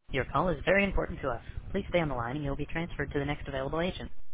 Your call is very important to us. Please stay on the line and you'll be transferred to the next available agent.